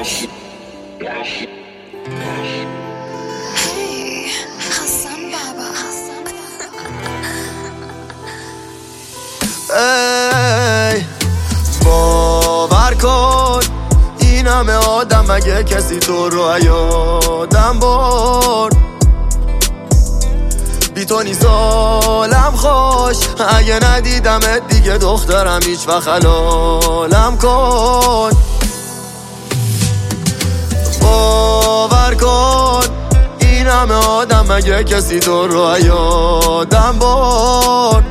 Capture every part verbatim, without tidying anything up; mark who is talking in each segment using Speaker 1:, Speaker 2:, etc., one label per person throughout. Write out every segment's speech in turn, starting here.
Speaker 1: ای باور کن این همه آدم مگه کسی تو رو یادم برد. بی تو نیست حالم خوش، اگه ندیدمت دیگه دخترم هیچ وقت حلالم کن. باور کن این همه آدم مگه کسی تو رو یادم برد.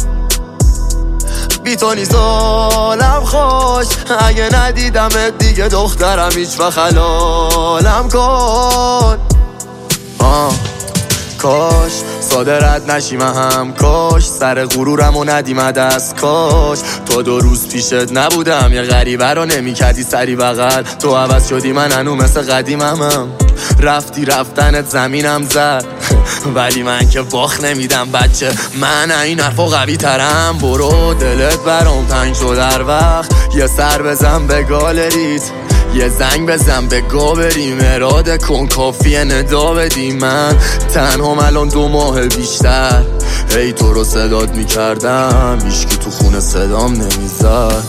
Speaker 1: بی تو نیست حالم خوش، اگه ندیدمت دیگه دخترم هیچ وقت حلالم کن. آه کاش ساده رد نشیم هم، کاش سر غرورم و ندیم دست، کاش تا دو روز پیشت نبودم یه غریبه رو نمی کردی سری بغل. تو عوض شدی من هنو مثل قدیمم هم. رفتی رفتنت زمینم زد ولی من که باخ نمیدم بچه، من این حرفا قوی ترم. برو دلت برام تنگ شد هر وقت یه سر بزن به گالریت، یه زنگ بزن به گا بریم اراده کن کافیه ندا بدیم. من تنها الان دو ماه بیشتر ای تو رو صدات میکردم، هیچکی تو خونه صدام نمیزد.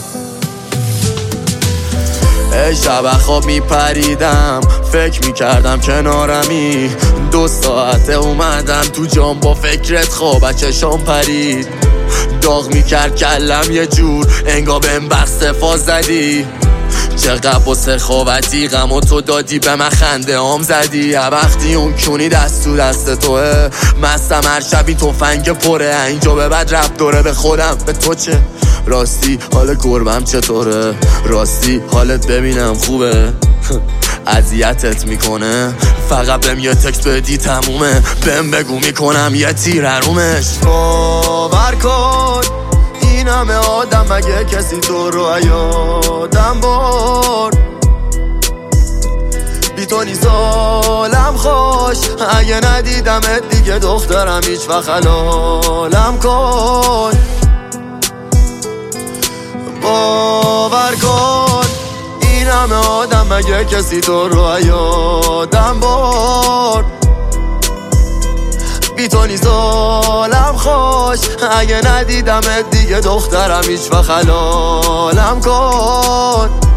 Speaker 1: ای شب خواب میپریدم فکر میکردم کنارمی، دو ساعته اومدم تو جام با فکرت خواب چشام پرید. داغ میکرد کلم یه جور انگا بهم بسته فاز زدی. چقدر با سخاوتی غم و تو دادی به من خنده هم زدی. وقتی اون کونی دست تو دست توه مستم هر شبی تفنگ پره، اینجا به بعد رفت دوره به خودم به تو چه. راستی حال گربم چطوره؟ راستی حالت ببینم خوبه؟ اذیتت میکنه؟ فقط بهم یه تکست بدی تمومه، بهم بگو میکنم یه تیر حرومش. باور کن این همه آدم مگه کسی تو رو یادم برد. بی تو نیست حالم خوش، اگه ندیدمت دیگه دخترم هیچ وقت حلالم کن. باور کن این همه آدم مگه کسی تو رو یادم برد. بی تو نیست حالم خوش، اگه ندیدمت دیگه دخترم هیچ وقت حلالم کن.